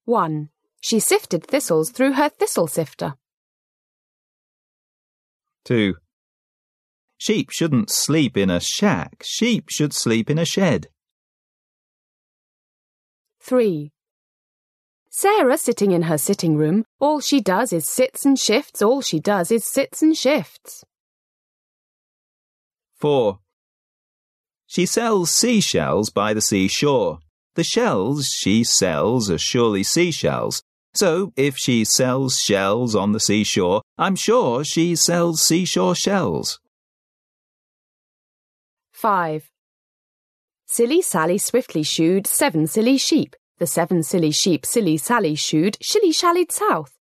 1. She sifted thistles through her thistle sifter. 2. Sheep shouldn't sleep in a shack. Sheep should sleep in a shed. 3. Sarah sitting in her sitting room, all she does is sits and shifts, all she does is sits and shifts. 4. She sells seashells by the seashore. The shells she sells are surely seashells. So if she sells shells on the seashore, I'm sure she sells seashore shells. 5. Silly Sally swiftly shooed 7 silly sheep. The 7 silly sheep Silly Sally shooed shilly-shallied south.